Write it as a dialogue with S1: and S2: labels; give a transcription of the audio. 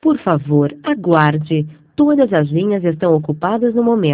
S1: Por favor, aguarde. Todas as linhas estão ocupadas no momento.